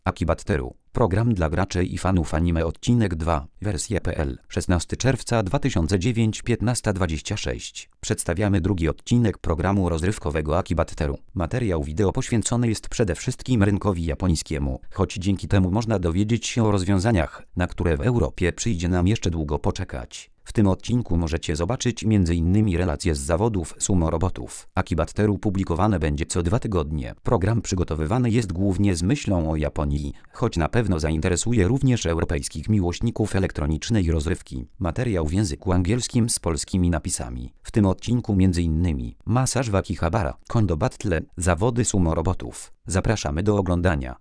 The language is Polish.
Akibateru. Program dla graczy i fanów anime odcinek 2, wersje.pl 16 czerwca 2009 15:26. Przedstawiamy drugi odcinek programu rozrywkowego Akibateru. Materiał wideo poświęcony jest przede wszystkim rynkowi japońskiemu, choć dzięki temu można dowiedzieć się o rozwiązaniach, na które w Europie przyjdzie nam jeszcze długo poczekać. W tym odcinku możecie zobaczyć m.in. relacje z zawodów sumo robotów. Akibateru publikowane będzie co 2 tygodnie. Program przygotowywany jest głównie z myślą o Japonii, choć na pewno zainteresuje również europejskich miłośników elektronicznej rozrywki. Materiał w języku angielskim z polskimi napisami. W tym odcinku m.in. masaż w Akihabara, kondo battle, zawody sumo robotów. Zapraszamy do oglądania.